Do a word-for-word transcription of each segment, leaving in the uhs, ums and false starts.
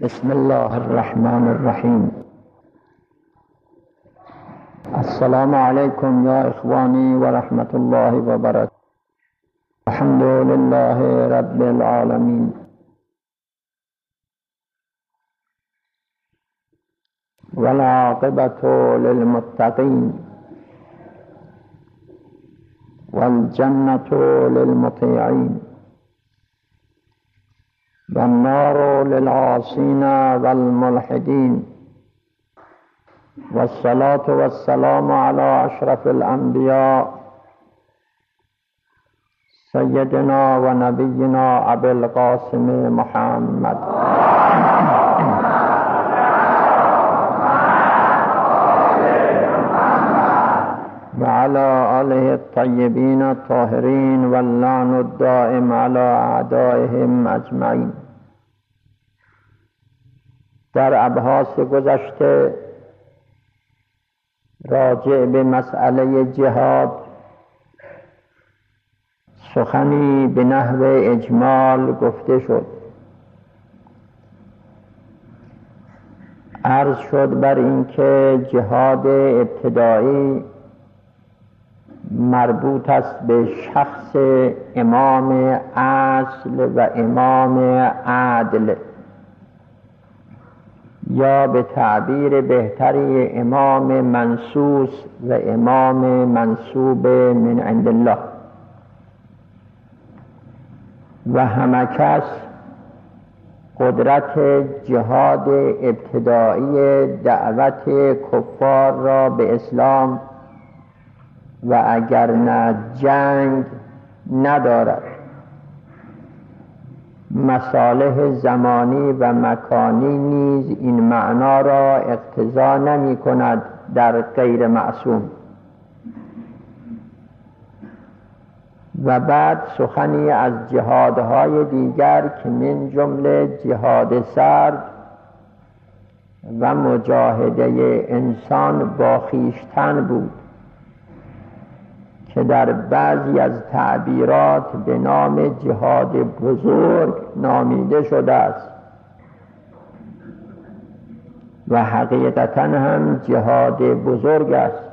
بسم الله الرحمن الرحیم. السلام علیکم یا اخوانی و رحمت الله و برکاته. الحمد لله رب العالمین والعاقبة للمتقین والجنة للمطیعین والنار للعاصین والملحدین والصلاة والسلام على اشرف الانبیاء سیدنا و نبینا ابی القاسم محمد و علی آله الطیبین الطاهرین واللعن الدائم علی اعدائهم اجمعین. در ابحاث گذشته راجع به مسئله جهاد سخنی به نحو اجمال گفته شد. عرض شد بر اینکه جهاد ابتدایی مربوط است به شخص امام اصل و امام عدل، یا به تعبیر بهتری امام منصوص و امام منصوب من عند الله. و همه کس قدرت جهاد ابتدایی دعوت کفار را به اسلام و اگر نه جنگ ندارد. مصالح زمانی و مکانی نیز این معنا را اقتضا نمی کند در غیر معصوم. و بعد سخنی از جهادهای دیگر که من جمله جهاد سرد و مجاهده انسان با خویشتن بود که در بعضی از تعبیرات به نام جهاد بزرگ نامیده شده است و حقیقتا هم جهاد بزرگ است.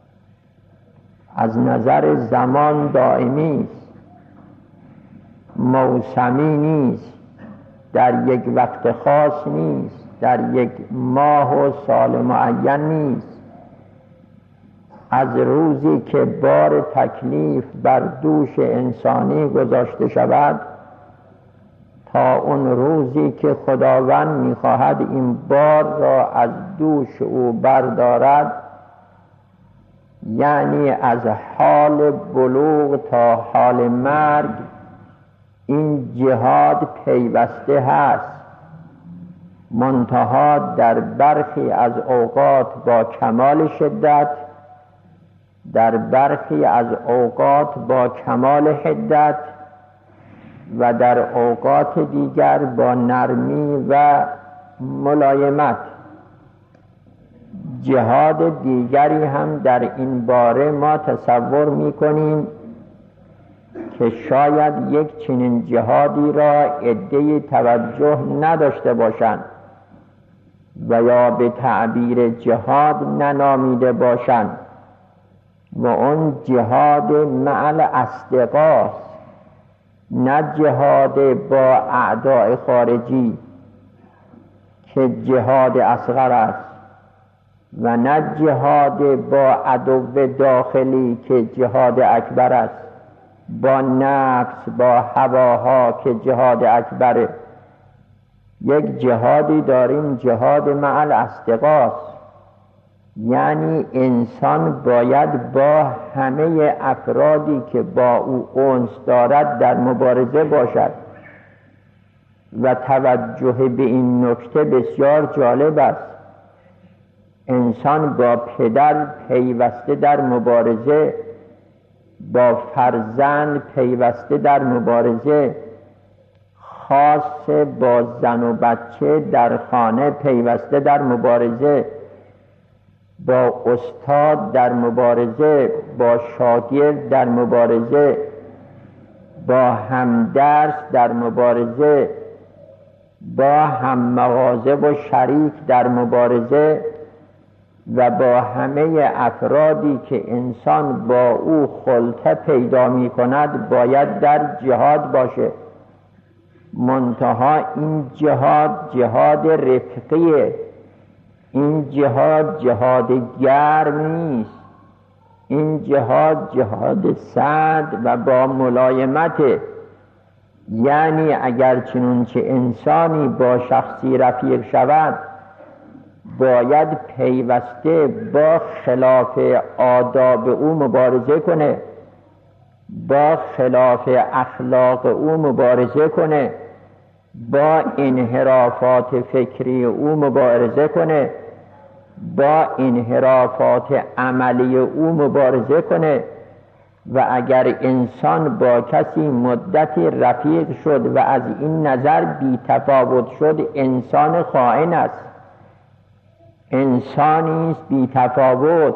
از نظر زمان دائمی است، موسمی نیست، در یک وقت خاص نیست، در یک ماه و سال معین نیست. از روزی که بار تکلیف بر دوش انسانی گذاشته شود تا اون روزی که خداوند می‌خواهد این بار را از دوش او بردارد، یعنی از حال بلوغ تا حال مرگ، این جهاد پیوسته هست. منتها در برخی از اوقات با کمال شدت، در برخی از اوقات با کمال حدت و در اوقات دیگر با نرمی و ملایمت. جهاد دیگری هم در این باره ما تصور می کنیم که شاید یک چنین جهادی را عده‌ای توجه نداشته باشند و یا به تعبیر جهاد ننامیده باشند، و اون جهاد مع الاصدقاست، نه جهاد با اعداء خارجی که جهاد اصغر است، و نه جهاد با عدو داخلی که جهاد اکبر است، با نفس، با هواها که جهاد اکبره. یک جهادی داریم جهاد مع الاصدقاست، یعنی انسان باید با همه افرادی که با او انس دارد در مبارزه باشد. و توجه به این نکته بسیار جالب است. انسان با پدر پیوسته در مبارزه، با فرزند پیوسته در مبارزه، خاص با زن و بچه در خانه پیوسته در مبارزه، با استاد در مبارزه، با شاگرد در مبارزه، با همدرس در مبارزه، با هم مغازه و شریک در مبارزه و با همه افرادی که انسان با او خلطه پیدا می کند باید در جهاد باشه. منتها این جهاد جهاد رفقیه، این جهاد جهاد گرم نیست، این جهاد جهاد سرد و با ملایمته. یعنی اگر چنانچه انسانی با شخصی رفیق شود باید پیوسته با خلاف آداب او مبارزه کنه، با خلاف اخلاق او مبارزه کنه، با انحرافات فکری او مبارزه کنه، با انحرافات عملی او مبارزه کنه. و اگر انسان با کسی مدتی رفیق شد و از این نظر بی تفاوت شد، انسان خائن است، انسانی است بی تفاوت.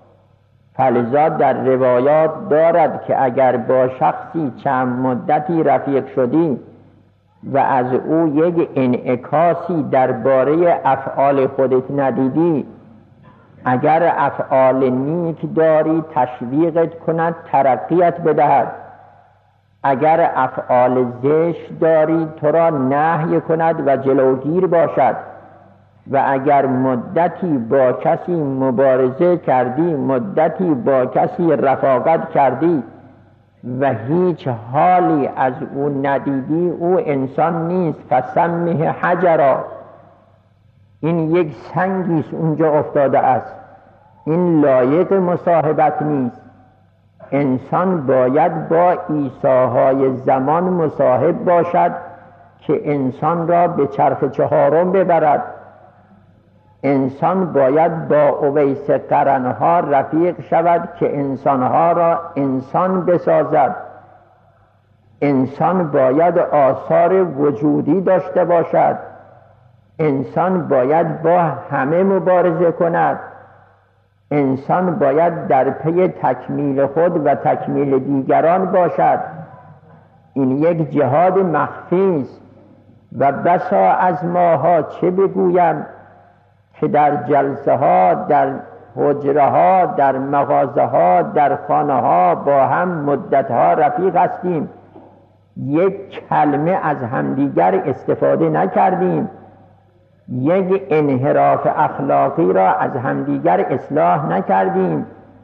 فلذا در روایات دارد که اگر با شخصی چند مدتی رفیق شدی و از او یک انعکاسی درباره افعال خودت ندیدی، اگر افعال نیک داری تشویقت کند، ترقیت بدهد. اگر افعال زشت داری تو را نهی کند و جلوگیر باشد. و اگر مدتی با کسی مبارزه کردی، مدتی با کسی رفاقت کردی و هیچ حالی از او ندیدی، او انسان نیست. فسمه حجرا، این یک سنگیست اونجا افتاده است، این لایق مصاحبت نیست. انسان باید با عیساهای زمان مصاحب باشد که انسان را به چرخ چهارم ببرد. انسان باید با اویس قرنها رفیق شود که انسانها را انسان بسازد. انسان باید آثار وجودی داشته باشد. انسان باید با همه مبارزه کند. انسان باید در پی تکمیل خود و تکمیل دیگران باشد. این یک جهاد مخفی است و بسا از ماها چه بگویم که در جلسه ها، در حجره ها، در مغازه ها، در خانه ها با هم مدت ها رفیق هستیم، یک کلمه از همدیگر استفاده نکردیم، یک انحراف اخلاقی را از همدیگر اصلاح نکردیم،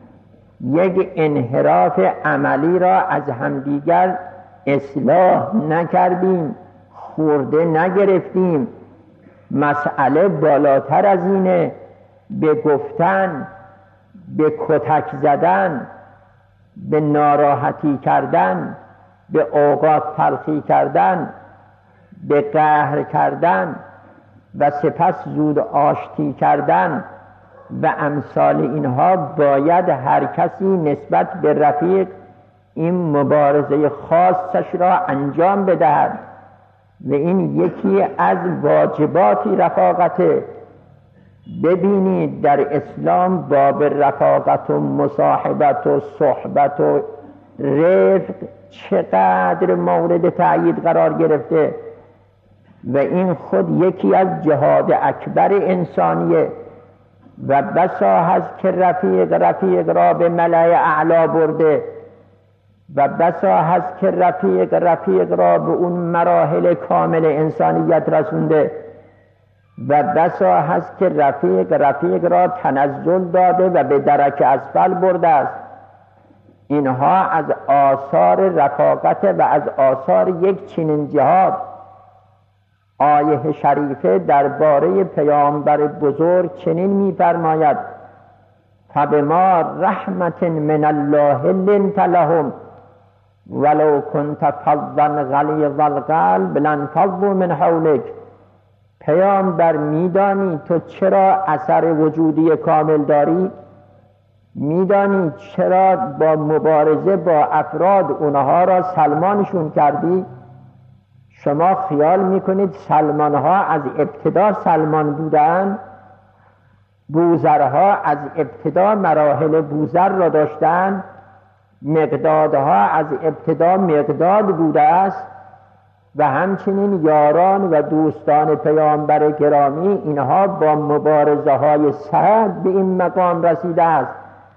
یک انحراف عملی را از همدیگر اصلاح نکردیم، خورده نگرفتیم. مسئله بالاتر از اینه. به گفتن، به کتک زدن، به ناراحتی کردن، به اوقات تلخی کردن، به قهر کردن و سپس زود آشتی کردن و امثال اینها باید هر کسی نسبت به رفیق این مبارزه خاصش را انجام بدهد و این یکی از واجبات رفاقته. ببینید در اسلام باب رفاقت و مصاحبت و صحبت و رفق چقدر مورد تأیید قرار گرفته و این خود یکی از جهاد اکبر انسانیه. و بسا هست که رفیق رفیق را به ملأ اعلا برده و بسا هست که رفیق رفیق را به اون مراحل کامل انسانیت رسونده و بسا هست که رفیق رفیق را تنزل داده و به درک اسفل برده است. اینها از آثار رفاقت و از آثار یک چنین جهاد. آیه شریفه درباره پیامبر بزرگ چنین می‌فرماید: فبما رحمت من الله لنت لهم ولو كنت فظا غلیظ القلب لانفضوا من حولک. پیامبر میدانی تو چرا اثر وجودی کامل داری؟ میدانی چرا با مبارزه با افراد اونها را سلمانشون کردی؟ شما خیال میکنید سلمانها از ابتدا سلمان بودن؟ بوذرها از ابتدا مراحل بوذر را داشتن؟ مقدادها از ابتدا مقداد بوده است؟ و همچنین یاران و دوستان پیامبر گرامی، اینها با مبارزه های سخت به این مقام رسیده است.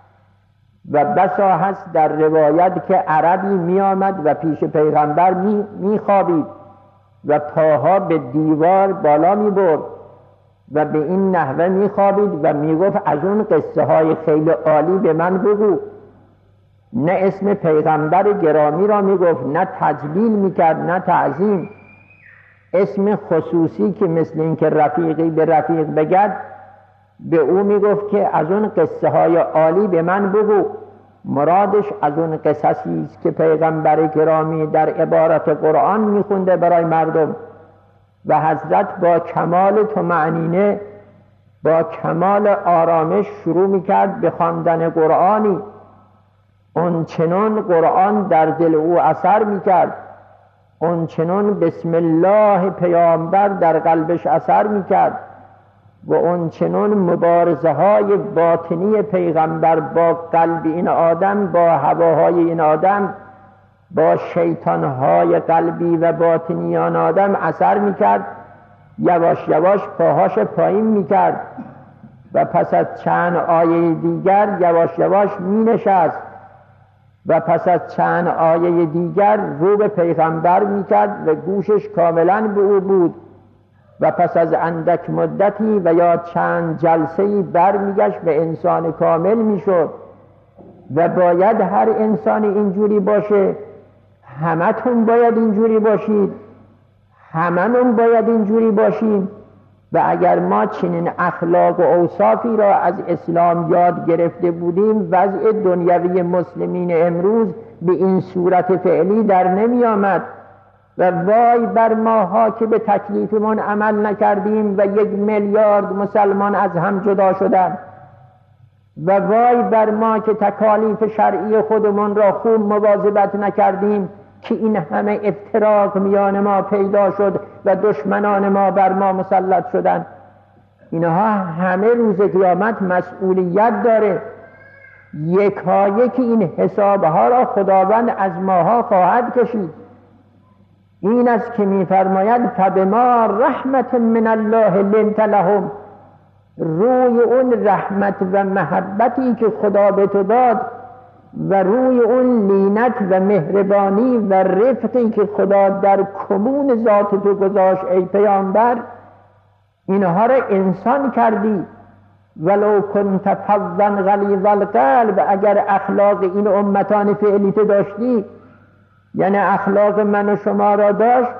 و بسا هست در روایت که عربی می آمد و پیش پیغمبر می, می خوابید و پاها به دیوار بالا می برد و به این نحوه می خوابید و می گفت از اون قصه های خیلی عالی به من بگو. نه اسم پیغمبر گرامی را می گفت، نه تجلیل می کرد، نه تعظیم. اسم خصوصی که مثل این که رفیقی به رفیق بگد، به او می گفت که از اون قصه های عالی به من بگو. مرادش از اون قصصی است که پیغمبر گرامی در عبارت قرآن می خونده برای مردم. و حضرت با کمال طمأنینه، با کمال آرامش شروع می کرد به خواندن قرآنی. اون چنون قرآن در دل او اثر می کرد، اون چنون بسم الله پیامبر در قلبش اثر می کرد و اون چنون مبارزه های باطنی پیغمبر با قلب این آدم، با هواهای این آدم، با شیطان های قلبی و باطنی آن آدم اثر می کرد. یواش یواش پاهاش پایین می کرد و پس از چند آیه دیگر یواش یواش می نشست و پس از چند آیه دیگر رو به پیغمبر می کرد و گوشش کاملا به او بود و پس از اندک مدتی و یا چند جلسه‌ای بر می گشت به انسان کامل می شد. و باید هر انسان اینجوری باشه، همتون باید اینجوری باشید، هممون باید اینجوری باشیم. و اگر ما چنین اخلاق و اوصافی را از اسلام یاد گرفته بودیم، وضع دنیوی مسلمین امروز به این صورت فعلی در نمی آمد. و وای بر ماها که به تکلیفمون عمل نکردیم و یک میلیارد مسلمان از هم جدا شدن. و وای بر ما که تکالیف شرعی خودمون را خوب مواظبت نکردیم که این همه افتراق میان ما پیدا شد و دشمنان ما بر ما مسلط شدن. اینها همه روز قیامت مسئولیت داره. یکا یکی این حسابها را خداوند از ماها خواهد کشید. این است که می‌فرماید فبما رحمت من الله لنت لهم، روی اون رحمت و محبتی که خدا به تو داد و روی اون لینت و مهربانی و رفقی که خدا در کمون ذات تو گذاشت ای پیامبر، اینها را انسان کردی. ولو کنت فظا غلیظ القلب، اگر اخلاق این امتان فعلی تو داشتی، یعنی اخلاق من و شما را داشت،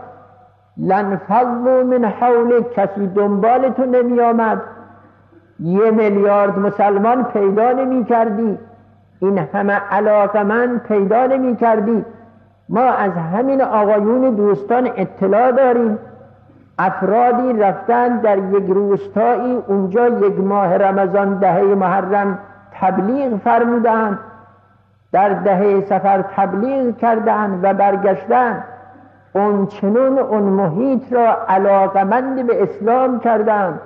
لنفضوا من حولک، کسی دنبال تو نمی آمد، یه میلیارد مسلمان پیدا نمی کردی، این همه علاقه من پیدا نمی کردی. ما از همین آقایون دوستان اطلاع داریم، افرادی رفتن در یک روستایی، اونجا یک ماه رمضان دهه محرم تبلیغ فرمودند، در دهه سفر تبلیغ کردند و برگشتن، اون چنون اون محیط را علاقمند به اسلام کردند،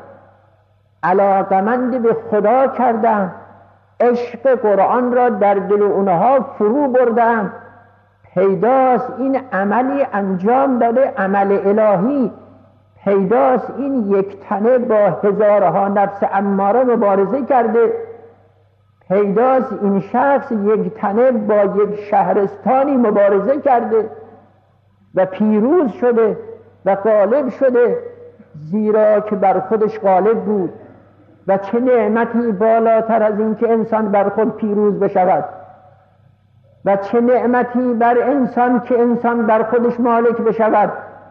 علاقمند به خدا کردند، عشق قرآن را در دل اونها فرو بردند. پیداست این عملی انجام داده، عمل الهی. پیداست این یک تنه با هزارها نفس اماره مبارزه کرده. پیداست این شخص یک تنه با یک شهرستانی مبارزه کرده و پیروز شده و غالب شده، زیرا که بر خودش غالب بود. و چه نعمتی بالاتر از این که انسان بر خود پیروز بشود، و چه نعمتی بر انسان که انسان بر خودش مالک بشود.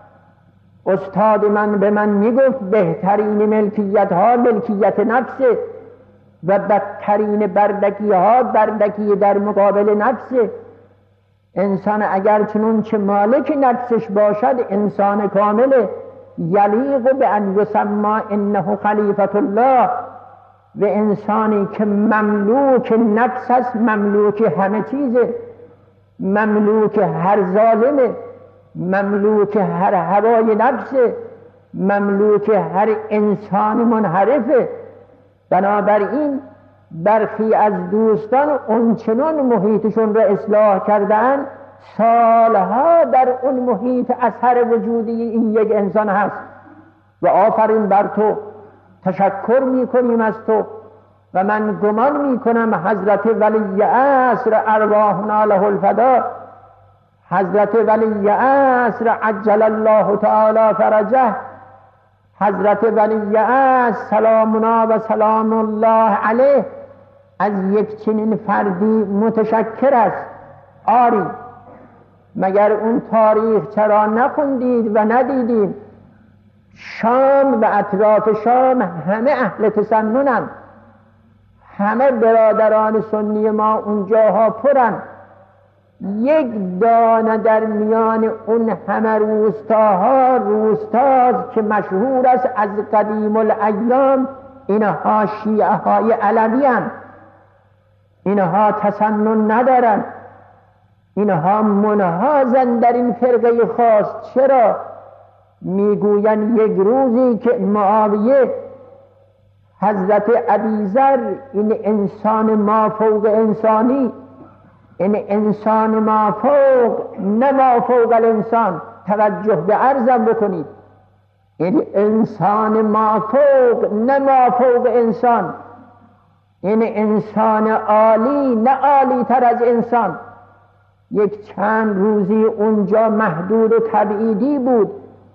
استاد من به من میگفت بهترین ملکیت ها ملکیت نفسه و بدترین بردگی ها بردگی در مقابل نفسه. انسان اگر چنون چه مالک نفسش باشد انسان کامله، یلیق به ان یسمى انه خلیفة الله. و انسانی که مملوک نفس است، مملوک همه چیزه، مملوک هر ظالمه، مملوک هر هوای نفسه، مملوک هر انسان منحرفه. بنابراین برخی از دوستان اونچنان محیطشون را اصلاح کردن، سالها در اون محیط اثر وجودی این یک انسان هست و آفرین بر تو، تشکر میکنیم از تو و من گمان میکنم حضرت ولی عصر ارواحنا له الفدا، حضرت ولی عصر عجل الله تعالی فرجه، حضرت ولی عصر سلامنا و سلام الله علیه از یک چنین فردی متشکر است. آری مگر اون تاریخ چرا نخوندید و ندیدید؟ شام و اطراف شام همه اهل تسننن، همه برادران سنی ما اونجاها پرن. یک دانه در میان اون همه روستاها روستاست که مشهور است از قدیم الایام اینها شیعه های علوی هستند، اینها تسنن ندارن، اینها منحازن در این فرقه خاص. چرا؟ میگوین یک روزی که معاویه حضرت ابیذر، این انسان ما فوق انسانی، این انسان ما فوق نه ما فوق الانسان، توجه به عرضم بکنید، این انسان ما فوق نه ما فوق انسان، این انسان عالی نه عالی تر از انسان. یک چند روزی اونجا محدود و تبعیدی بود،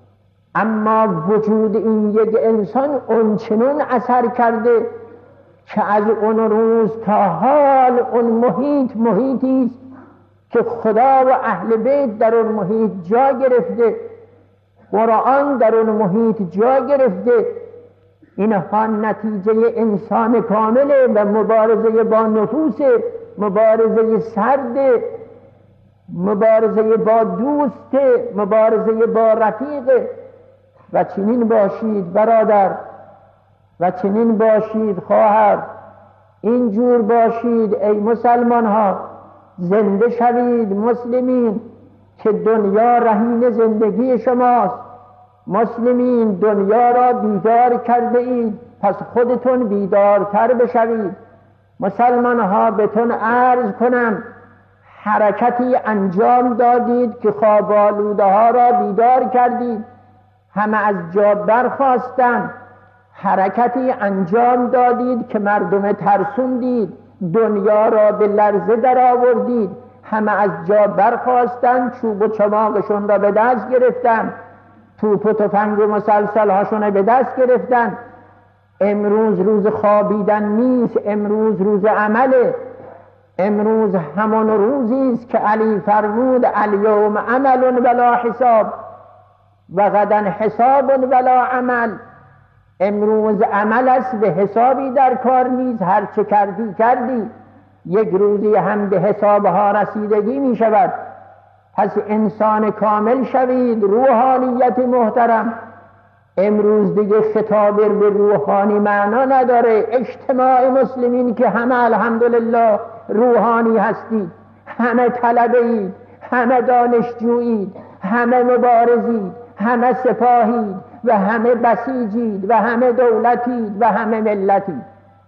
اما وجود این یک انسان اونچنون اثر کرده که از اون روز تا حال اون محیط محیطی است که خدا و اهل بیت در اون محیط جا گرفته، قرآن در اون محیط جا گرفته. اینها نتیجه انسان کامله و مبارزه با نفوس، مبارزه سرد، مبارزه با دوست، مبارزه با رفیق. و چنین باشید برادر، و چنین باشید خواهر، اینجور باشید ای مسلمان ها، زنده شوید مسلمین که دنیا رهین زندگی شماست. مسلمین دنیا را بیدار کرده اید، پس خودتون بیدارتر بشوید. مسلمان ها بهتون عرض کنم، حرکتی انجام دادید که خواب آلوده ها را بیدار کردید، همه از جا برخاستند. حرکتی انجام دادید که مردم ترسوندید، دنیا را به لرزه در آوردید، همه از جا برخاستند، چوب و چماقشون را به دست گرفتند، توپ و تفنگ و مسلسل هاشون به دست گرفتند. امروز روز خوابیدن نیست، امروز روز عمله. امروز همون روزی است که علی فرمود الیوم عمل ولا حساب و غدا حساب ولا عمل. امروز عمل است، به حسابی در کار نیست، هر چه کردی کردی، یک روزی هم به حسابها رسیدگی می شود. پس انسان کامل شوید روحانیت محترم. امروز دیگه خطاب به روحانی معنا نداره. اجتماع مسلمین که همه الحمدلله روحانی هستید، همه طلبه اید، همه دانشجویید، همه مبارزید، همه سپاهید و همه بسیجید و همه دولتید و همه ملتید.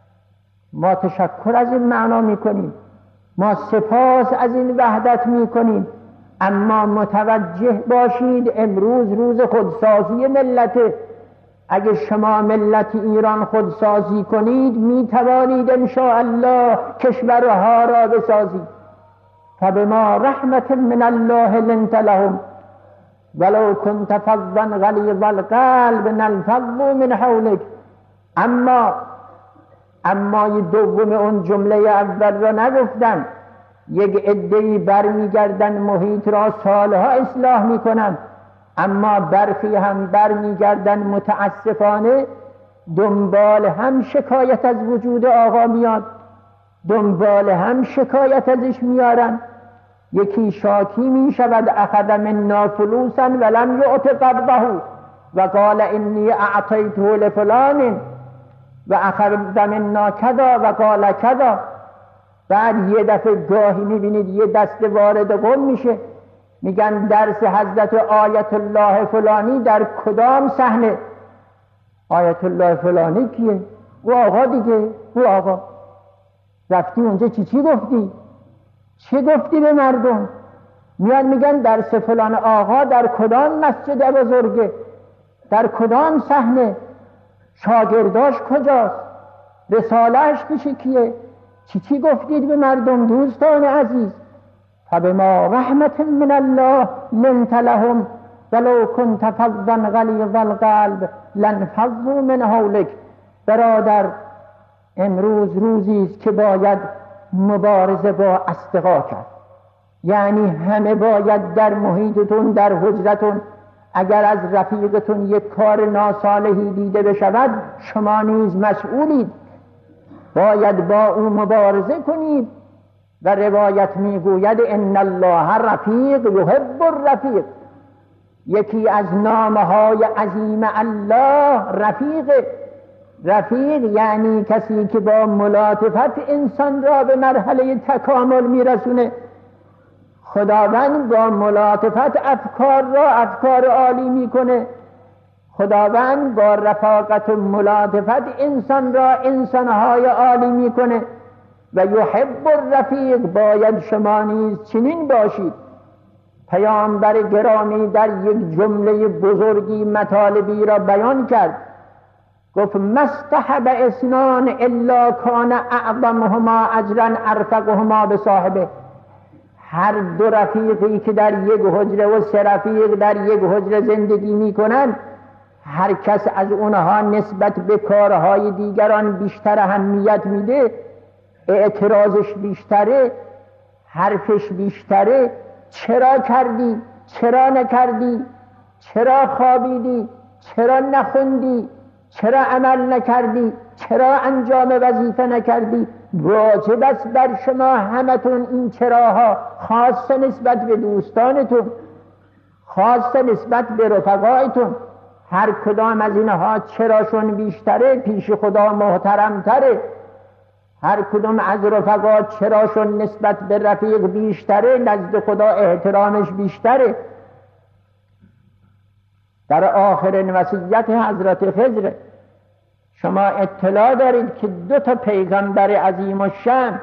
ما تشکر از این معنا میکنیم، ما سپاس از این وحدت میکنیم، اما متوجه باشید امروز روز خودسازی ملته. اگه شما ملت ایران خودسازی کنید میتوانید انشاءالله کشورها را بسازید. فبما رحمت من الله لنت لهم ولو كنت فظا غلیظ القلب لانفضوا من حولك. اما اما یه دوم اون جمله اول را نگفتن. یک عده‌ای برمیگردن محیط را سالها اصلاح میکنن، اما برخی هم برمیگردن متاسفانه دنبال هم شکایت از وجود آقا میاد، دنبال هم شکایت ازش میارن. یکی شاکی میشود اخذ منا فلوسا ولم یعط قبضه و قال انی اعطیته لفلان و اخذ منا کذا و قال کذا. بعد یه دفعه گاهی میبینید یه دسته وارد قم میشه، میگن درس حضرت آیت الله فلانی در کدام صحنه؟ آیت الله فلانی کیه؟ او آقا دیگه، او آقا. رفتی اونجا چی چی گفتی؟ چه گفتی به مردم؟ میان میگن درس فلان آقا در کدام مسجد بزرگه، در کدام صحنه، شاگرداش کجاست، رسالهش پیش کیه، چی چی گفتید به مردم. دوستان عزیز، فبما رحمت من الله لنت لهم ولو كنت فظا غلیظ القلب لانفضوا من حولک. برادر، امروز روزی است که باید مبارزه با اصدقا کرد. یعنی همه باید در محیطتون، در حجرتون، اگر از رفیقتون یک کار ناصالحی دیده بشود، شما نیز مسئولید، باید با او مبارزه کنید. و روایت میگوید ان الله رفیق یحب الرفیق. یکی از نامهای عظیم الله رفیق. رفیق یعنی کسی که با ملاطفت انسان را به مرحله تکامل میرسونه. خداوند با ملاطفت افکار را افکار عالی میکنه. خداوند با رفاقت و ملاطفت انسان را انسانهای عالی میکنه. و یحب الرفیق، باید شما نیز چنین باشید. پیامبر گرامی در یک جمله بزرگی مطالبی را بیان کرد. گفت مستحب اثنان الا کان اعظمهما اجرا ارفقهما به صاحبه. هر دو رفیقی که در یک حجره و سه رفیق در یک حجره زندگی می کنند، هر کس از اونها نسبت به کارهای دیگران بیشتر اهمیت میده، اعتراضش بیشتره، حرفش بیشتره. چرا کردی؟ چرا نکردی؟ چرا خوابیدی؟ چرا نخوندی؟ چرا عمل نکردی؟ چرا انجام وظیفه نکردی؟ واجب است بر شما همتون این چراها، خاصه نسبت به دوستانتون، خاصه نسبت به رفقایتون. هر کدام از اینها چراشون بیشتره، پیش خدا محترمتره. هر کدام از رفقا چراشون نسبت به رفیق بیشتره، نزد خدا احترامش بیشتره. در آخرین وصیت حضرت خضر شما اطلاع دارید که دو تا پیغمبر عظیم الشأن،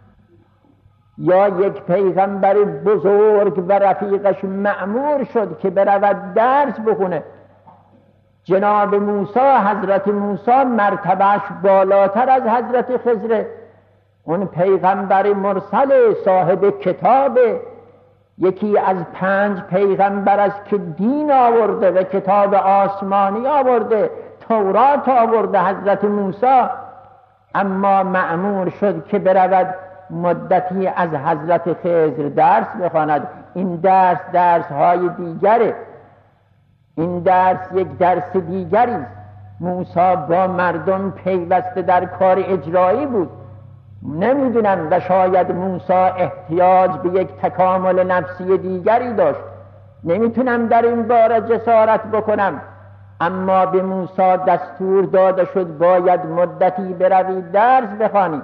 یا یک پیغمبر بزرگ و رفیقش مأمور شد که برود درس بخونه. جناب موسی، حضرت موسی مرتبهش بالاتر از حضرت خضر. اون پیغمبر مرسل صاحب کتاب، یکی از پنج پیغمبر است که دین آورده و کتاب آسمانی آورده، تورات آورده حضرت موسی. اما مأمور شد که برود مدتی از حضرت خضر درس بخواند. این درس درس های دیگره، این درس یک درس دیگری است. موسی با مردم پیوسته در کار اجرایی بود. نمیدونم، و شاید موسی احتیاج به یک تکامل نفسی دیگری داشت. نمیتونم در این باره جسارت بکنم، اما به موسی دستور داده شد باید مدتی بروی درس بخوانی،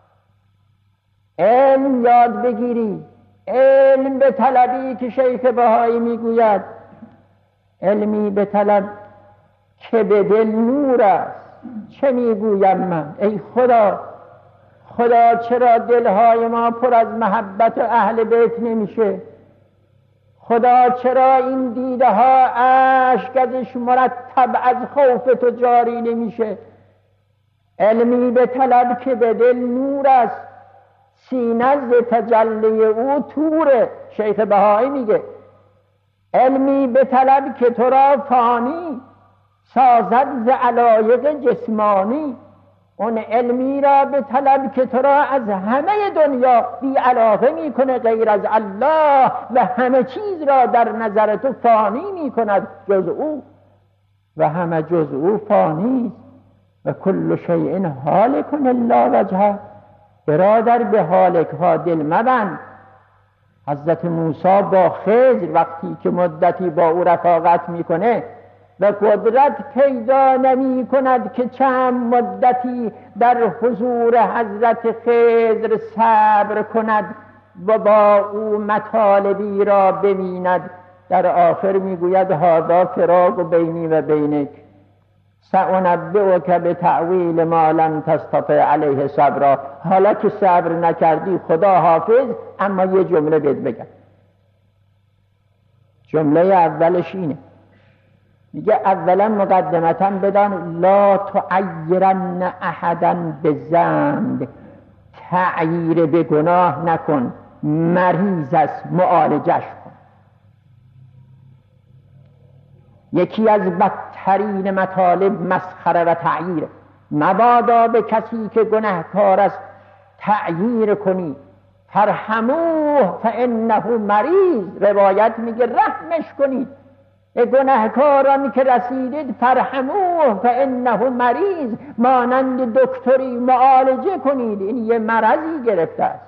علم یاد بگیری، علم به طلبی که شیخ بهایی میگوید علمی به طلب که به دل نور است. چه میگویم من؟ ای خدا، خدا چرا دلهای ما پر از محبت و اهل بیت نمیشه؟ خدا چرا این دیده ها اشک ازش مرتب از خوف تو جاری نمیشه؟ علمی به طلب که به دل نور است، سینه ز تجلی او توره. شیخ بهایی میگه علمی به طلب که تو را فانی سازد ز علایق جسمانی. اون علمی را به طلب که تو را از همه دنیا بی علاقه میکنه غیر از الله، و همه چیز را در نظر تو فانی میکند جز او، و همه جز او فانی و کل شیء هالک الا وجهه. برادر، به هالک ها دل مبند. حضرت موسی با خضر وقتی که مدتی با او رفاقت میکنه و قدرت پیدا نمی کند که چند مدتی در حضور حضرت خضر صبر کند و با او مطالبی را ببیند، در آخر میگوید هذا فراق بینی و بینک سأنبئک بتأویل ما لم تستطع علیه صبرا. حالا که صبر نکردی خدا حافظ، اما یه جمله بهت بگم. جمله اولش اینه، میگه اولا مقدمتا بدان لا تعیرن احدا بذنب، تعییر به گناه نکن، مریض است معالجش کن. یکی از بدترین مطالب مسخره و تعییر. مبادا به کسی که گناهکار است تعییر کنی، فرحموه فانه مریض. روایت میگه رحمش کنید، به گناهکارانی که رسیدید فرحموه فانه مریض، مانند دکتری معالجه کنید، این یه مرضی گرفته است.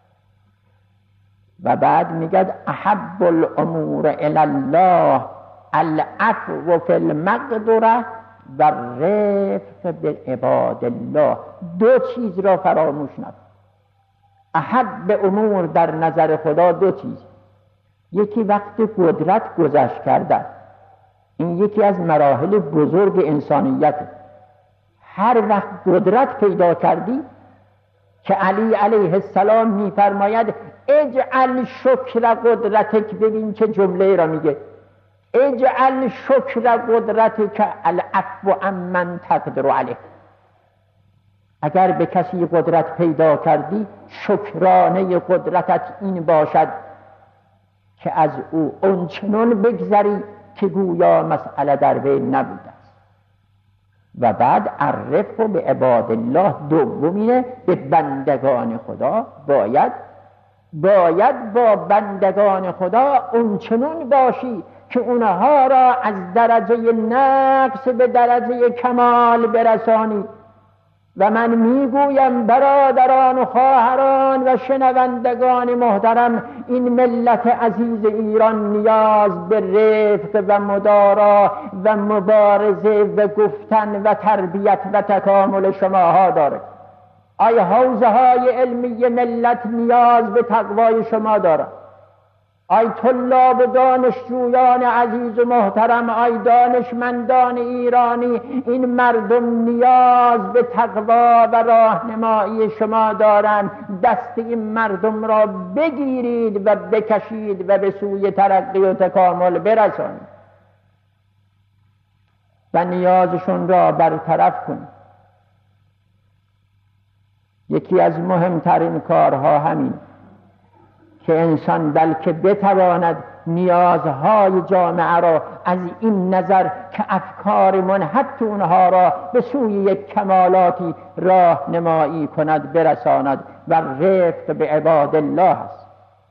و بعد میگه احب الامور الی الله العفو فی المقدره و رفق بعباد الله. دو چیز را فراموش نکن. احب امور در نظر خدا دو چیز، یکی وقت قدرت گذشت کردن، این یکی از مراحل بزرگ انسانیت. هر وقت قدرت پیدا کردی که علی علیه السلام میفرماید اجعل شکر قدرتک، ببین چه جمله را میگه، اجعل شکر قدرتک العفو عمن تقدر علیه. اگر به کسی قدرت پیدا کردی شکرانه قدرتت این باشد که از او اونچنان بگذری که گویا مسئله در بین نبوده است. و بعد الرفق به عباد الله دومینه، به بندگان خدا باید باید با بندگان خدا اونچنان باشی که اونها را از درجه نقص به درجه کمال برسانی. و من میگویم برادران و خواهران و شنوندگان محترم، این ملت عزیز ایران نیاز به رفق و مدارا و مبارزه و گفتن و تربیت و تکامل شماها داره. آی حوزه های علمی ملت نیاز به تقوای شما داره. آی طلاب و دانشجویان عزیز و محترم، آی دانشمندان ایرانی، این مردم نیاز به تقوا و راهنمایی شما دارند. دست این مردم را بگیرید و بکشید و به سوی ترقی و تکامل برسانید و نیازشون را برطرف کنید. یکی از مهمترین کارها همین که انسان بلکه بتواند نیازهای جامعه را از این نظر که افکار منحط اونها را به سوی یک کمالاتی راهنمایی کند برساند و رفق به عباد الله است.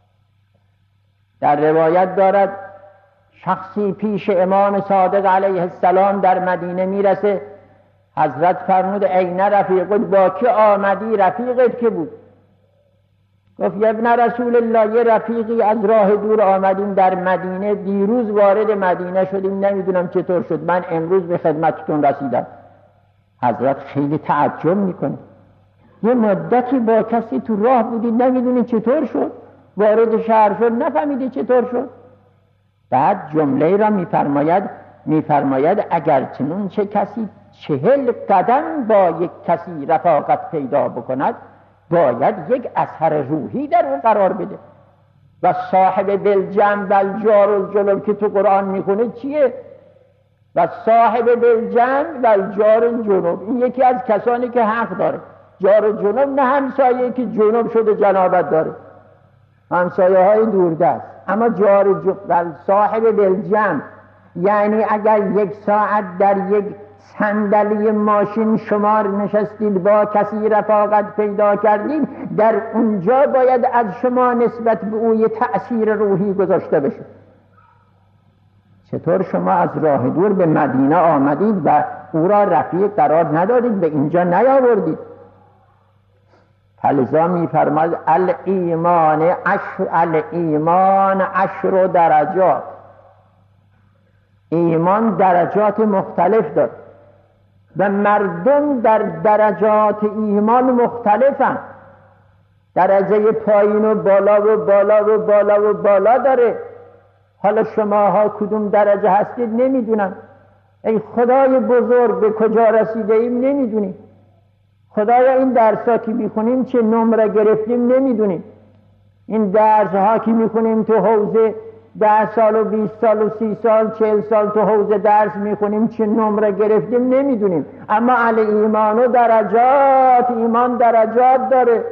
در روایت دارد شخصی پیش امام صادق علیه السلام در مدینه میرسه. حضرت فرمود این رفیقت، با که آمدی؟ رفیقت که بود؟ گفت یا ابن رسول الله، یه رفیقی از راه دور آمدیم در مدینه، دیروز وارد مدینه شدیم، نمیدونم چطور شد، من امروز به خدمتتون رسیدم. حضرت خیلی تعجب میکنه، یه مدتی با کسی تو راه بودی نمیدونی چطور شد، وارد شهر شد نفهمیدی چطور شد. بعد جمله را میفرماید میفرماید اگر چنون چه کسی چهل قدم با یک کسی رفاقت پیدا بکند باید یک اثر روحی در اون قرار بده. و صاحب دلجم و الجار الجنوب که تو قرآن میخونه چیه؟ و صاحب دلجم و الجار الجنوب، این یکی از کسانی که حق داره. جار الجنوب نه همسایه که جنوب شده جنابت داره، همسایه های دوردست. اما جار و صاحب دلجم یعنی اگر یک ساعت در یک صندلی ماشین شما نشستید با کسی رفاقت پیدا کردید، در اونجا باید از شما نسبت به او یه تأثیر روحی گذاشته بشه. چطور شما از راه دور به مدینه آمدید و او را رفیق قرار ندادید، به اینجا نیاوردید؟ فلذا می‌فرماید الایمان عشر الایمان عشر درجات. ایمان درجات مختلف دارد و مردم در درجات ایمان مختلفن. درجه پایین و بالا و بالا و بالا و بالا داره. حالا شماها کدوم درجه هستید نمیدونم. ای خدای بزرگ، به کجا رسیده ایم نمیدونیم. خدایا این درس‌ها که میخونیم چه نمره گرفتیم نمیدونیم. این درس‌ها که میخونیم تو حوزه ده سال و بیست سال و سی سال چهل سال تو حوزه درس میخونیم چه نمره گرفتیم نمیدونیم، اما اهل ایمان و درجات، ایمان درجات داره،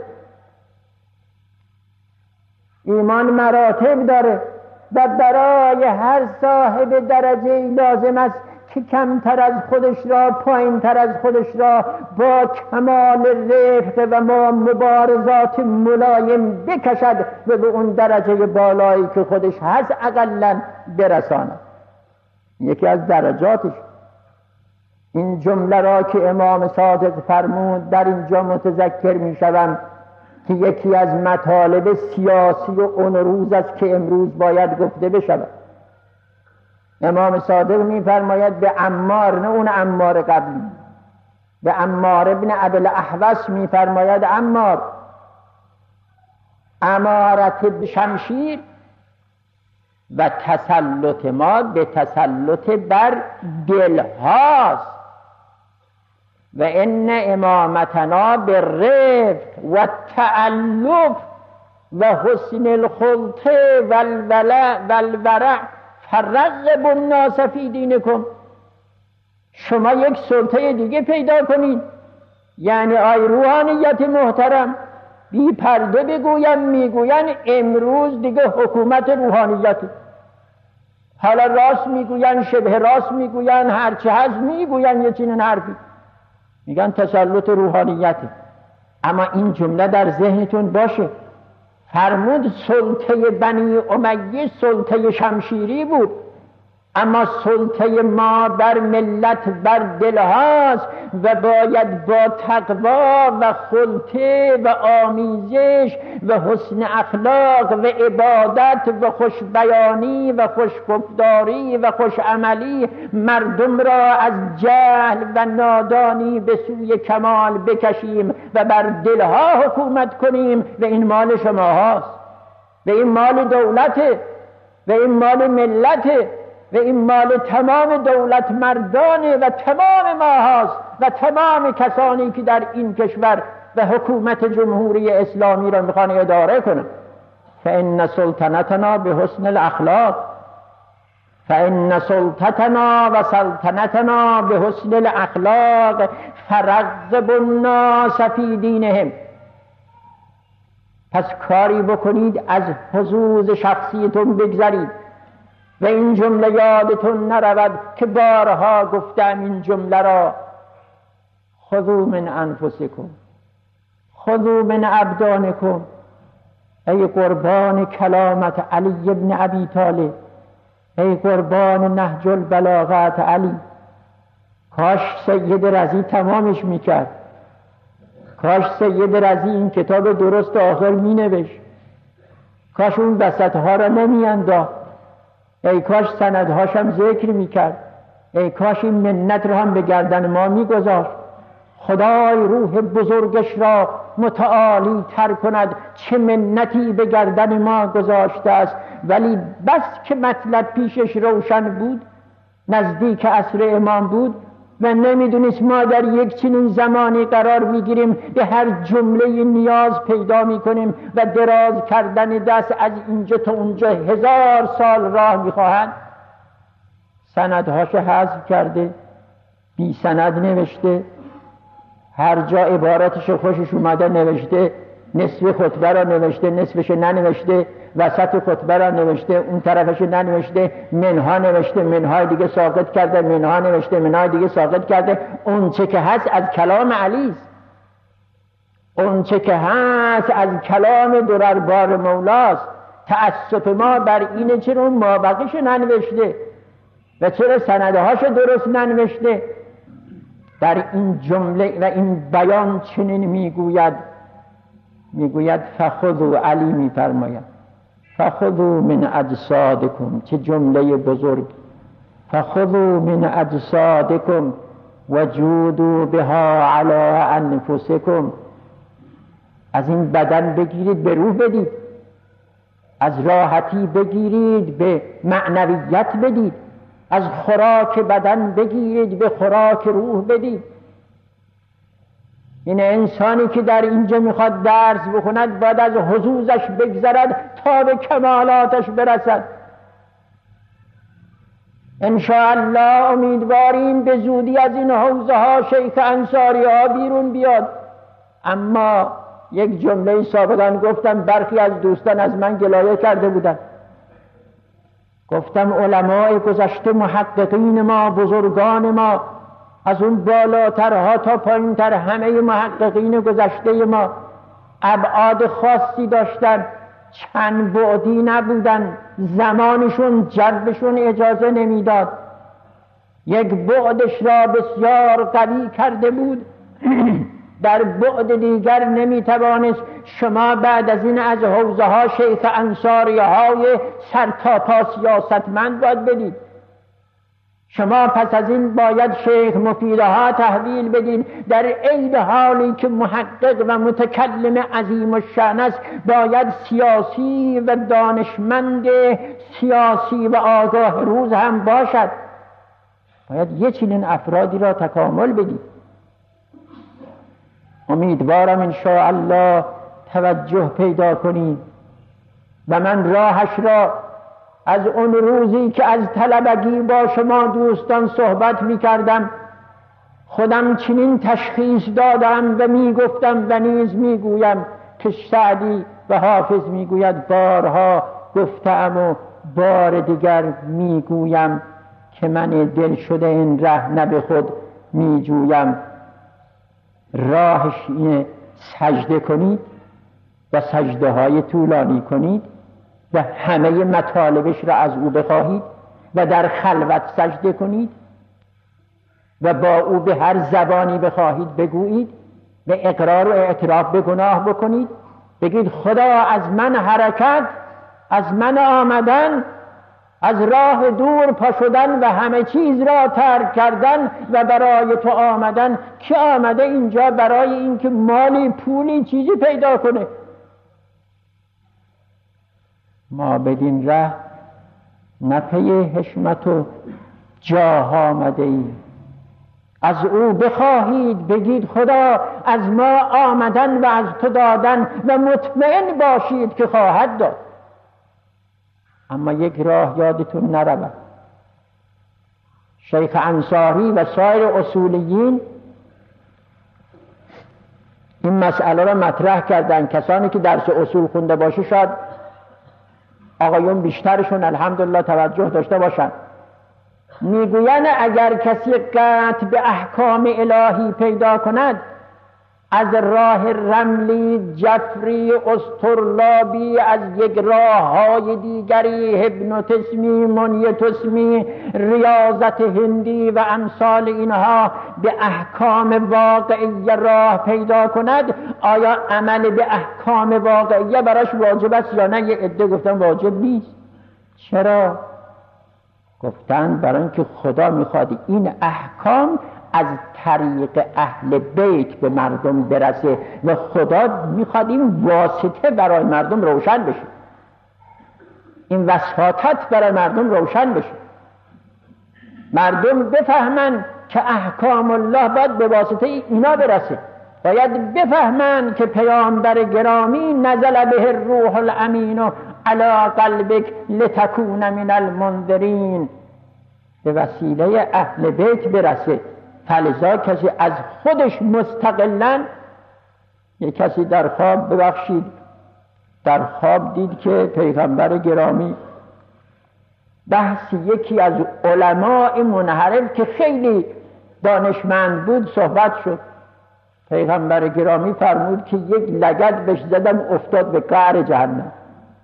ایمان مراتب داره و برای هر صاحب درجه لازم است که کمتر از خودش را، پایین تر از خودش را با کمال رفق و ما مبارزات ملایم بکشد و به اون درجه بالایی که خودش هست اقلن برساند. یکی از درجاتش این جمله را که امام صادق فرمود در اینجا متذکر می شوم که یکی از مطالب سیاسی و اون روز است که امروز باید گفته بشود. امام صادق می فرماید به عمار، نه اون عمار قبلی، به عمار ابن ابوالاحوص می فرماید عمار، امارت بشمشیر و تسلط ما به تسلط بر دلهاست و ان امامتنا به رفق و تألف و حسن الخلق و الورع فرغب الناس فی دینکم. شما یک سلطه دیگه پیدا کنید، یعنی آی روحانیت محترم، بی پرده بگویم میگوین امروز دیگه حکومت روحانیت، حالا راست میگوین شبه راست میگوین هرچه هست میگوین یه چنین حرفی، میگن تسلط روحانیته. اما این جمله در ذهنتون باشه، فرمود سلطه بنی امیه سلطه شمشیری بود، اما سلطه ما بر ملت بر دل هاست و باید با تقوا و خلطه و آمیزش و حسن اخلاق و عبادت و خوش بیانی و خوش گفتاری و خوش عملی مردم را از جهل و نادانی به سوی کمال بکشیم و بر دلها حکومت کنیم. و این مال شما هاست و این مال دولته و این مال ملته و این مال تمام دولت مردانه و تمام ما هاست و تمام کسانی که در این کشور و حکومت جمهوری اسلامی را میخوان اداره کنن. فإن سلطنتنا به حسن الاخلاق، فإن سلطتنا و سلطنتنا به حسن الاخلاق فرغب الناس فی دینهم. پس کاری بکنید از حظوظ شخصیتون بگذرید و این جمله یادتون نرود که بارها گفتم این جمله را: خذوا من انفسکم، خذوا من ابدانکم. ای قربان کلامت علی ابن ابی طالب، ای قربان نهج البلاغت علی. کاش سید رضی تمامش میکرد، کاش سید رضی این کتاب درست آخر مینوشت، کاش اون وسطها را نمیانداخت، ای کاش سندهاشم ذکر میکرد، ای کاش این منت رو هم به گردن ما میگذاشت. خدای روح بزرگش را متعالی تر کند، چه منتی به گردن ما گذاشته است. ولی بس که مطلب پیشش روشن بود، نزدیک عصر امام بود و نمیدونست ما در یک چنین زمانی قرار میگیریم، به هر جمله نیاز پیدا میکنیم و دراز کردن دست از اینجا تا اونجا هزار سال راه میخواهد. سندهاش حذف کرده، بی سند نوشته، هر جا عباراتش خوشش اومده نوشته، نصف خطبه را نوشته، نصفش ننوشته، وسط خطبه را نوشته، اون طرفش ننوشته، منها نوشته، منهای دیگه ساقط کرده، منها نوشته، منهای دیگه ساقط کرده. اون چه که هست از کلام علی است، اون چه که هست از کلام درربار مولاست. تأسف ما بر اینه چرا اون مابقیش ننوشته و چرا سندهاش درست ننوشته. در این جمله و این بیان چنین میگوید، میگوید فخذوا، علی میفرماید فخذوا من اجسادکم. چه جمله بزرگ! فخذوا من اجسادکم وجودوا بها علی انفسکم. از این بدن بگیرید به روح بدید، از راحتی بگیرید به معنویت بدید، از خوراک بدن بگیرید به خوراک روح بدید. این انسانی که در اینجا میخواد درس بخوند باید از حظوظش بگذرد تا به کمالاتش برسد. انشاءالله امیدواریم به زودی از این حوزه ها شیخ انصاری ها بیرون بیاد. اما یک جمله سابقا گفتم، برخی از دوستان از من گلایه کرده بودن، گفتم علمای گذشته، محققین ما، بزرگان ما، از اون بالاترها تا پایینتر، همه محققین گذشته ما ابعاد خاصی داشتن، چند بعدی نبودن، زمانشون جوشون اجازه نمیداد. یک بعدش را بسیار قوی کرده بود، در بعد دیگر نمیتوانست. شما بعد از این از حوزه ها شیخ انصاری های سرتاپا سیاستمند باید بدید. شما پس از این باید شیخ مفیده ها تحویل بدید. در عین حالی که محقق و متکلم عظیم الشأن است، باید سیاسی و دانشمند سیاسی و آگاه روز هم باشد. باید یه چنین افرادی را تکامل بدید. امیدوارم انشاءالله توجه پیدا کنید و من راهش را از اون روزی که از طلبگی با شما دوستان صحبت می کردم خودم چنین تشخیص دادم و می گفتم و نیز می گویم که سعدی و حافظ می گوید بارها گفتم و بار دیگر می گویم که من دل شده این ره نه به خود می جویم. راهش اینه سجده کنید و سجده های طولانی کنید و همه مطالبش را از او بخواهید و در خلوت سجده کنید و با او به هر زبانی بخواهید بگویید و اقرار و اعتراف به گناه بکنید. بگید خدا از من حرکت، از من آمدن، از راه دور پا شدن و همه چیز را ترک کردن و برای تو آمدن. کی آمده اینجا برای اینکه مالی پولی چیزی پیدا کنه؟ ما بدین ره نه پی حشمت و جاه آمده ایم. از او بخواهید، بگید خدا از ما آمدن و از تو دادن و مطمئن باشید که خواهد داد. اما یک راه یادتون نرود، شیخ انصاری و سایر اصولیین این مسئله را مطرح کردن. کسانی که درس اصول خونده باشه شاید آقایون بیشترشون الحمدلله توجه داشته باشند. میگوین اگر کسی قطع به احکام الهی پیدا کند، از راه رملی، جفری، استرلابی، از یک راه های دیگری، هیپنوتیزمی، مونیتوسمی، ریاضت هندی و امثال اینها، به احکام واقعی راه پیدا کند، آیا عمل به احکام واقعی براش واجب است یا نه؟ یه عده گفتن واجب نیست. چرا؟ گفتن برای اینکه خدا میخواد این احکام از طریق اهل بیت به مردم برسه و خدا میخواد این واسطه برای مردم روشن بشه، این وساطت برای مردم روشن بشه، مردم بفهمن که احکام الله باید به واسطه اینا برسه. باید بفهمن که پیامبر گرامی نزل به الروح الامین علی قلبک لتکون من المنذرین، به وسیله اهل بیت برسه. فلذا کسی از خودش مستقلاً، یک کسی در خواب، ببخشید در خواب دید که پیغمبر گرامی بحث یکی از علماء منحرف که خیلی دانشمند بود صحبت شد. پیغمبر گرامی فرمود که یک لگد بهش زدم افتاد به قعر جهنم.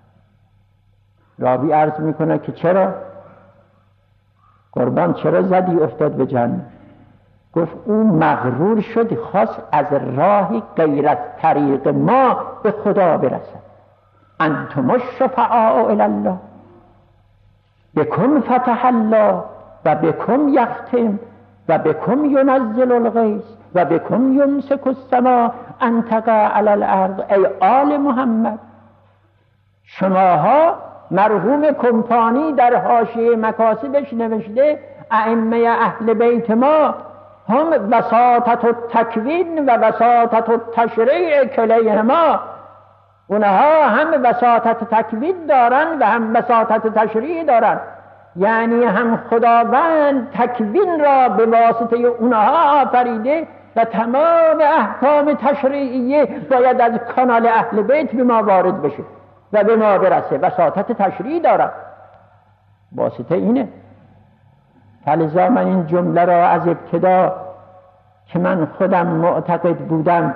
راوی عرض میکنه که چرا؟ قربان چرا زدی افتاد به جهنم؟ گفت او مغرور شد، خواست از راهی غیر از طریق ما به خدا برسد. انتم الشفعاء الی الله بکم فتح الله و بکم یختم و بکم ینزل الغیث و بکم یمسک السماء ان تقع علی الارض. ای آل محمد، شماها، مرحوم کمپانی در حاشیه مکاسبش نوشته ائمه اهل بیت ما هم وساطت التکوین و وساطت التشریع کلیهما. اونها هم وساطت تکوین دارن و هم وساطت تشریع دارن. یعنی هم خداوند تکوین را به واسطه اونها آفریده و تمام احکام تشریعیه باید از کانال اهل بیت به ما وارد بشه و به ما برسه. وساطت تشریعی دارد، واسطه اینه. فلذا من این جمله را از ابتدا که من خودم معتقد بودم،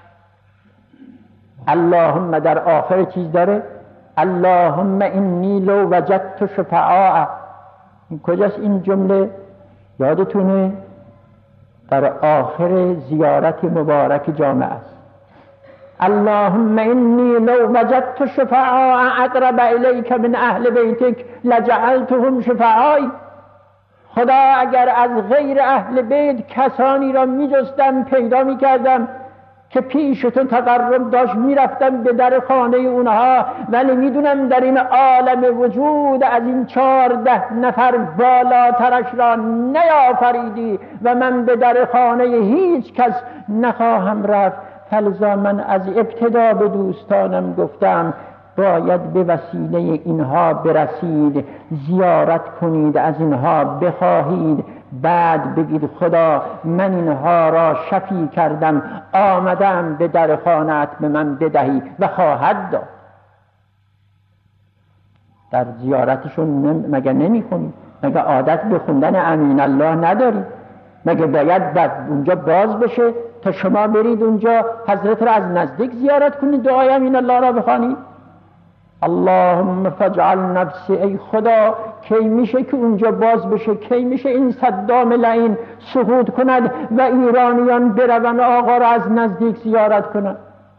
اللهم در آخر چیز داره، اللهم انی لو وجدت شفعاء. این کجاست این جمله؟ یادتونه؟ در آخر زیارت مبارک جامعه است. اللهم انی لو وجدت شفعاء اقرب الیک من اهل بیتک لجعلتهم شفعای. خدا اگر از غیر اهل بیت کسانی را میجستم پیدا میکردم که پیش تو تقرب داشت، میرفتم به در خانه اونها، ولی میدونم در این عالم وجود از این چهارده نفر بالاترش را نیافریدی و من به در خانه هیچ کس نخواهم رفت. فلذا من از ابتدا به دوستانم گفتم باید به وسیله اینها برسید، زیارت کنید، از اینها بخواهید، بعد بگید خدا من اینها را شفیع کردم، آمدم به در خانه‌ات به من بدهی و خواهد داد. در زیارتشون مگه نمی خونید؟ مگه عادت به خوندن امین الله نداری؟ مگه باید بعد اونجا باز بشه تا شما برید اونجا حضرت را از نزدیک زیارت کنید، دعای امین الله را بخوانید؟ اللهم فاجعل نفسی، ای خدا کی میشه که اونجا باز بشه؟ کی میشه این صدام لعین سقوط کند و ایرانیان برون آقا را از نزدیک زیارت کنند؟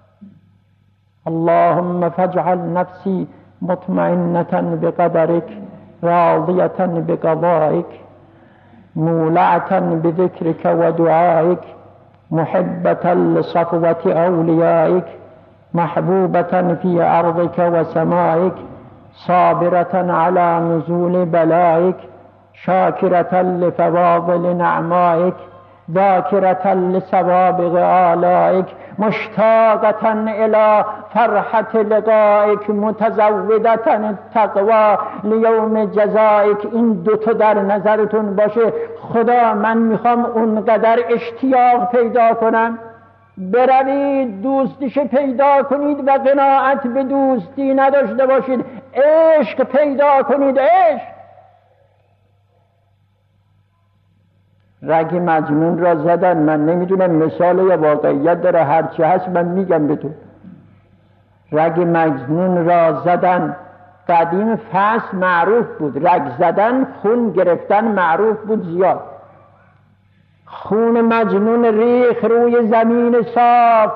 اللهم فاجعل نفسی مطمئنة بقدرک راضیة بقضائک مولعة بذکرک و دعائک محبة لصفوة اولیائک محبوبة في أرضك وسمائك صابرة على نزول بلائك شاكرة لفواضل نعمائك ذاكرة لسوابغ آلائك مشتاقة إلى فرحة لقائك متزودة التقوى لیوم جزائك. این دوتا در نظرتون باشه. خدا من میخوام اونقدر اشتیاق پیدا کنم، بروید دوستیش پیدا کنید و قناعت به دوستی نداشته باشید، عشق پیدا کنید. عشق رگ مجنون را زدن، من نمیدونم مثال یا واقعیت داره، هرچی هست من میگم به تو. رگ مجنون را زدن قدیم فصل معروف بود، رگ زدن خون گرفتن معروف بود زیاد. خون مجنون ریخ روی زمین صاف،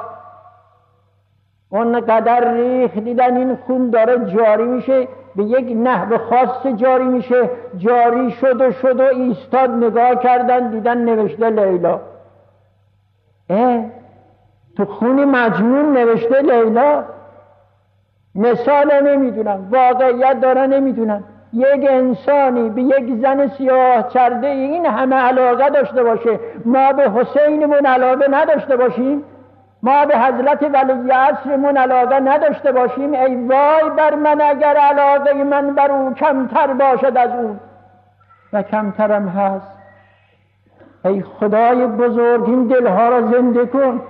اون قدر ریخ دیدن این خون داره جاری میشه، به یک نحو خاص جاری میشه، جاری شد و شد و ایستاد، نگاه کردن دیدن نوشته لیلا. اه تو خون مجنون نوشته لیلا؟ مثال نمیدونم، واقعیت داره نمیدونم. یک انسانی به یک زن سیاه چرده این همه علاقه داشته باشه، ما به حسینمون علاقه نداشته باشیم؟ ما به حضرت ولی عصرمون علاقه نداشته باشیم؟ ای وای بر من اگر علاقه من بر او کمتر باشد از اون، و کمترم هست. ای خدای بزرگ این دلها را زنده کن.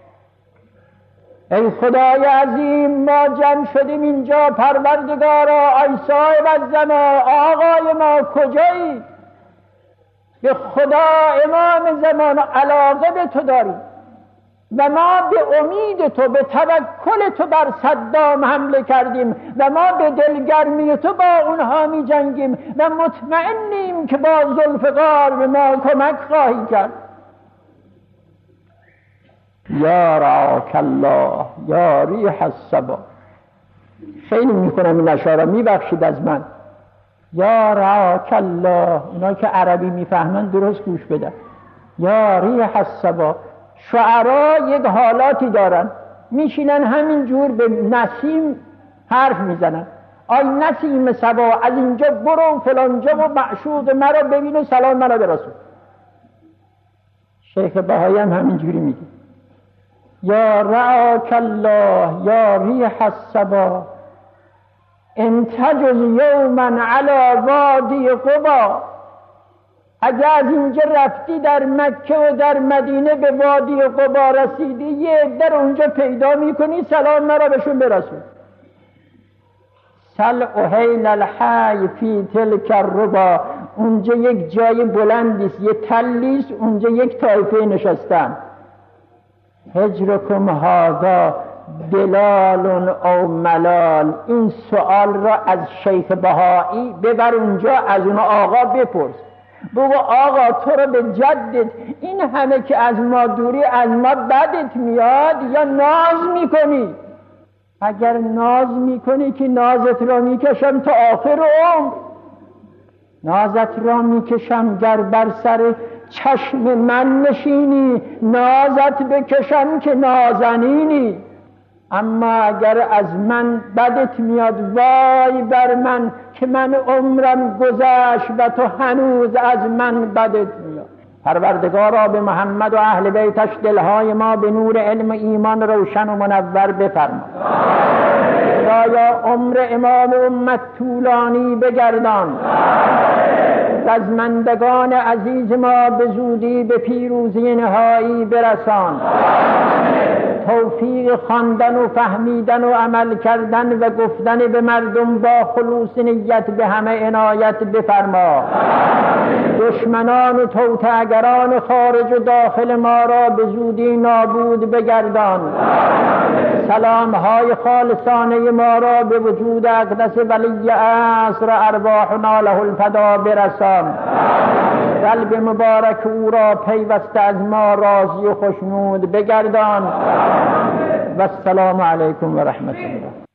ای خدای عظیم ما جمع شدیم اینجا، پروردگارا ای صاحب الزمان آقای ما کجایی؟ به خدا امام زمان علاقه به تو داریم و ما به امید تو، به توکل تو بر صدام حمله کردیم و ما به دلگرمی تو با اونها می جنگیم و مطمئنیم که با ذوالفقار به ما کمک خواهی کرد. یا رعاک الله یا ریح الصبا. خیلی میکنم این اشاره، میبخشید از من. یا رعاک الله، اونا که عربی میفهمن درست گوش بدن. یا ریح الصبا. شعرا یک حالاتی دارن، میشینن همینجور به نسیم حرف میزنن. آی نسیم صبا از اینجا برو فلانجا و معشوق مرا ببین و سلام مرا برسون. شیخ بهایی هم همینجوری میگه یا رعاک الله یا ریح الصبا. انتجز یوما علی وادی قبا، اگه از اینجا رفتی در مکه و در مدینه به وادی قبا رسیدی، یه عده اونجا پیدا میکنی، سلام مرا بهشون برسون. سل احیل الحی فی تلک الربا، اونجا یک جای بلندیست، یه تلیست، اونجا یک طایفه نشستن. هجرکم هذا دلال او ملال، این سوال را از شیخ بهایی ببر اونجا، از اون آقا بپرس، بگو آقا تو رو به جدت این همه که از ما دوری، از ما بدت میاد یا ناز میکنی؟ اگر ناز میکنی که نازت را میکشم تا آخر عمر، نازت را میکشم گر بر سر چشم من نشینی، نازت بکشم که نازنینی. اما اگر از من بدت میاد، وای بر من که من عمرم گذشت و تو هنوز از من بدت میاد. پروردگارا به محمد و اهل بیتش دلهای ما به نور علم ایمان روشن و منور بفرما. خدایا عمر امام امت طولانی بگردان، رزمندگان عزیز ما به زودی به پیروزی نهایی برسان. توفیق خواندن و فهمیدن و عمل کردن و گفتن به مردم با خلوص نیت به همه عنایت بفرما. دشمنان و توطئه‌گران خارج و داخل ما را به زودی نابود بگردان. سلام های خالصانه ما را به وجود اقدس ولی عصر ارواحنا له الفدا برسان. قلب مبارک او را پیوسته از ما راضی و خوشنود بگردان. و السلام علیکم و رحمت الله.